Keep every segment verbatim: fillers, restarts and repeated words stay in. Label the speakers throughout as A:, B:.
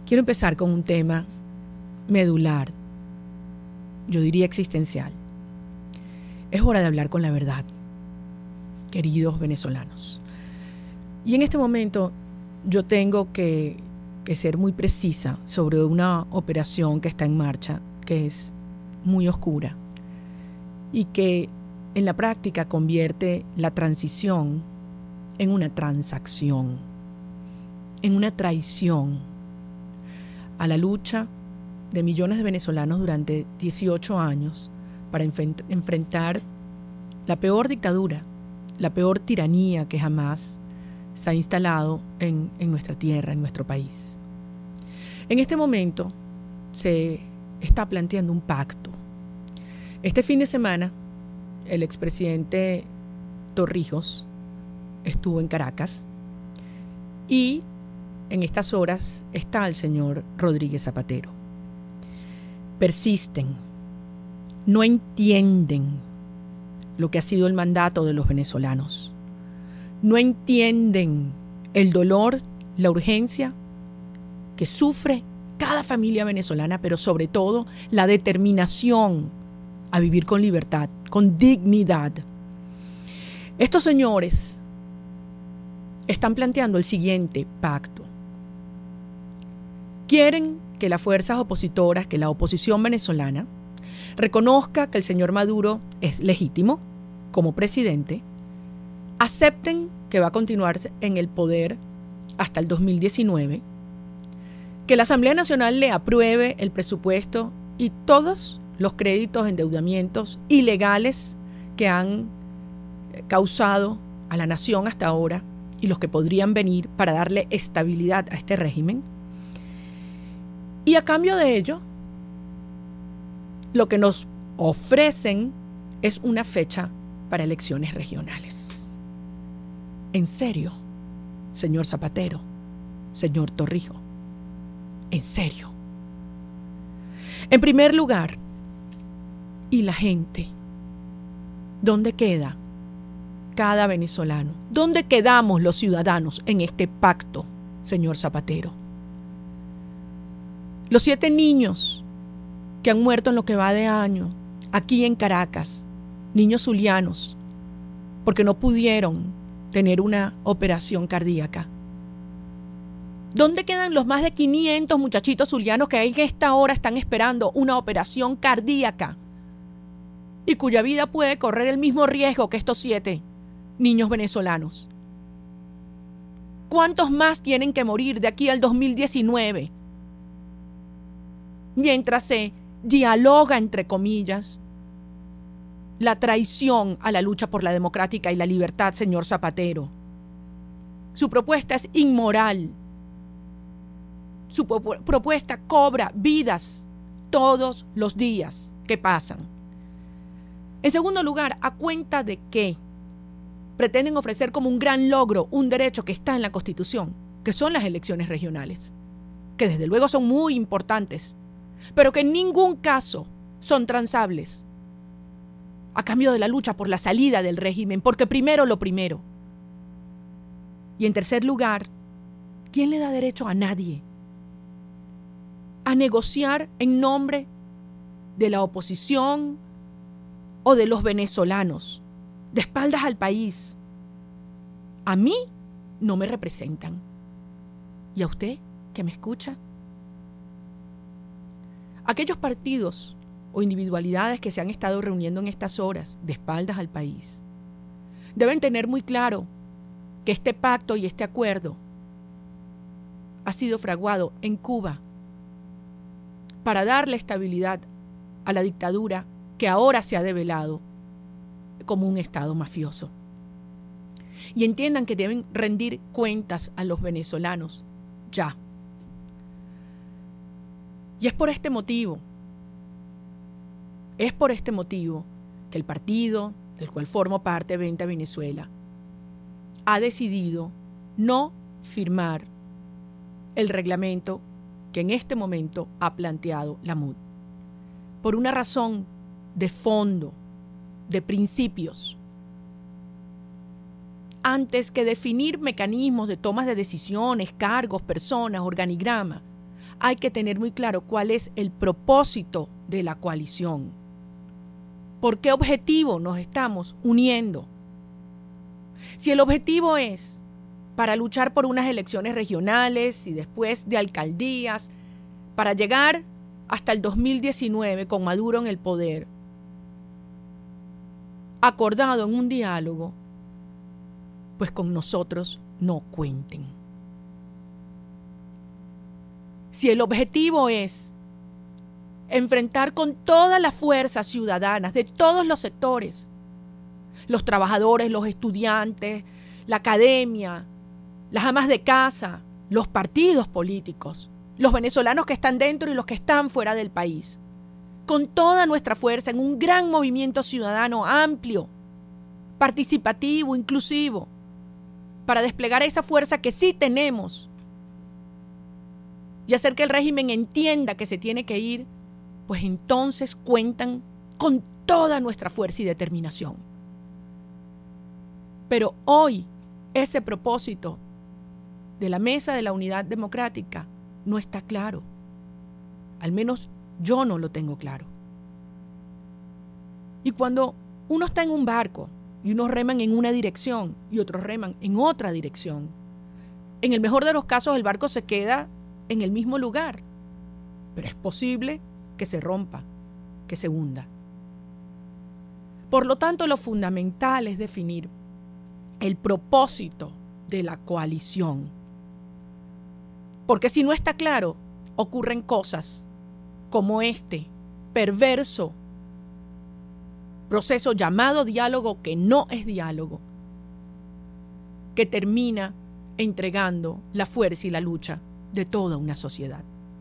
A: Quiero empezar con un tema medular, yo diría existencial. Es hora de hablar con la verdad, queridos venezolanos. Y en este momento yo tengo que, que ser muy precisa sobre una operación que está en marcha, que es muy oscura y que en la práctica convierte la transición en una transacción, en una traición a la lucha de millones de venezolanos durante dieciocho años para enfrent- enfrentar la peor dictadura, la peor tiranía que jamás se ha instalado en, en nuestra tierra, en nuestro país. En este momento se está planteando un pacto. Este fin de semana, el expresidente Torrijos estuvo en Caracas y en estas horas está el señor Rodríguez Zapatero. Persisten, no entienden lo que ha sido el mandato de los venezolanos, no entienden el dolor, la urgencia que sufre cada familia venezolana, pero sobre todo la determinación a vivir con libertad, con dignidad. Estos señores están planteando el siguiente pacto. Quieren que las fuerzas opositoras, que la oposición venezolana, reconozca que el señor Maduro es legítimo como presidente, acepten que va a continuar en el poder hasta el dos mil diecinueve, que la Asamblea Nacional le apruebe el presupuesto y todos los créditos, endeudamientos ilegales que han causado a la nación hasta ahora y los que podrían venir para darle estabilidad a este régimen. Y a cambio de ello, lo que nos ofrecen es una fecha para elecciones regionales. ¿En serio, señor Zapatero, señor Torrijos? ¿En serio? En primer lugar, ¿y la gente? ¿Dónde queda cada venezolano? ¿Dónde quedamos los ciudadanos en este pacto, señor Zapatero? Los siete niños que han muerto en lo que va de año, aquí en Caracas, niños zulianos, porque no pudieron tener una operación cardíaca. ¿Dónde quedan los más de quinientos muchachitos zulianos que en esta hora están esperando una operación cardíaca y cuya vida puede correr el mismo riesgo que estos siete niños venezolanos? ¿Cuántos más tienen que morir de aquí al dos mil diecinueve? Mientras se dialoga, entre comillas, la traición a la lucha por la democrática y la libertad, señor Zapatero. Su propuesta es inmoral. Su propuesta cobra vidas todos los días que pasan. En segundo lugar, ¿a cuenta de qué pretenden ofrecer como un gran logro un derecho que está en la Constitución, que son las elecciones regionales, que desde luego son muy importantes, pero que en ningún caso son transables a cambio de la lucha por la salida del régimen, porque primero lo primero? Y en tercer lugar, ¿quién le da derecho a nadie a negociar en nombre de la oposición o de los venezolanos, de espaldas al país? A mí no me representan. ¿Y a usted que me escucha? Aquellos partidos o individualidades que se han estado reuniendo en estas horas de espaldas al país deben tener muy claro que este pacto y este acuerdo ha sido fraguado en Cuba para darle estabilidad a la dictadura que ahora se ha develado como un estado mafioso. Y entiendan que deben rendir cuentas a los venezolanos ya. Y es por este motivo, es por este motivo que el partido del cual formo parte, Venta Venezuela, ha decidido no firmar el reglamento que en este momento ha planteado la M U D. Por una razón de fondo, de principios. Antes que definir mecanismos de tomas de decisiones, cargos, personas, organigrama, hay que tener muy claro cuál es el propósito de la coalición. ¿Por qué objetivo nos estamos uniendo? Si el objetivo es para luchar por unas elecciones regionales y después de alcaldías, para llegar hasta el dos mil diecinueve con Maduro en el poder, acordado en un diálogo, pues con nosotros no cuenten. Si el objetivo es enfrentar con todas las fuerzas ciudadanas de todos los sectores, los trabajadores, los estudiantes, la academia, las amas de casa, los partidos políticos, los venezolanos que están dentro y los que están fuera del país, con toda nuestra fuerza en un gran movimiento ciudadano amplio, participativo, inclusivo, para desplegar esa fuerza que sí tenemos y hacer que el régimen entienda que se tiene que ir, pues entonces cuentan con toda nuestra fuerza y determinación. Pero hoy ese propósito de la Mesa de la Unidad Democrática no está claro. Al menos yo no lo tengo claro. Y cuando uno está en un barco y unos reman en una dirección y otros reman en otra dirección, en el mejor de los casos el barco se queda en el mismo lugar, pero es posible que se rompa, que se hunda. Por lo tanto, lo fundamental es definir el propósito de la coalición. Porque si no está claro, ocurren cosas como este perverso proceso llamado diálogo, que no es diálogo, que termina entregando la fuerza y la lucha de toda una sociedad.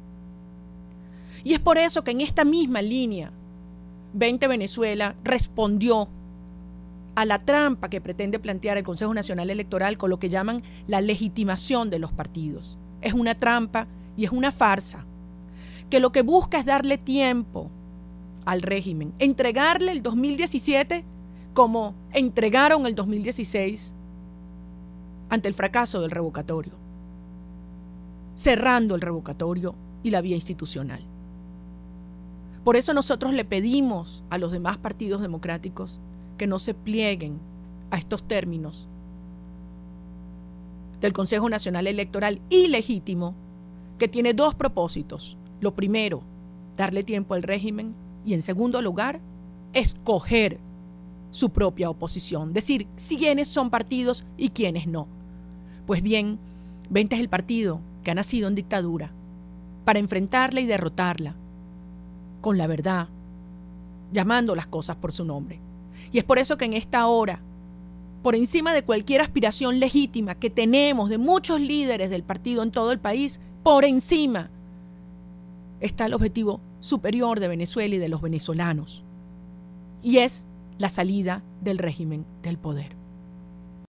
A: Y es por eso que en esta misma línea, veinte Venezuela respondió a la trampa que pretende plantear el Consejo Nacional Electoral con lo que llaman la legitimación de los partidos. Es una trampa y es una farsa, que lo que busca es darle tiempo al régimen, entregarle el dos mil diecisiete como entregaron el dos mil dieciséis ante el fracaso del revocatorio, cerrando el revocatorio y la vía institucional. Por eso nosotros le pedimos a los demás partidos democráticos que no se plieguen a estos términos del Consejo Nacional Electoral ilegítimo, que tiene dos propósitos. Lo primero, darle tiempo al régimen, y en segundo lugar, escoger su propia oposición, decir quiénes son partidos y quiénes no. Pues bien, veinte es el partido que ha nacido en dictadura para enfrentarla y derrotarla con la verdad, llamando las cosas por su nombre. Y es por eso que en esta hora, por encima de cualquier aspiración legítima que tenemos de muchos líderes del partido en todo el país, por encima está el objetivo superior de Venezuela y de los venezolanos, y es la salida del régimen del poder.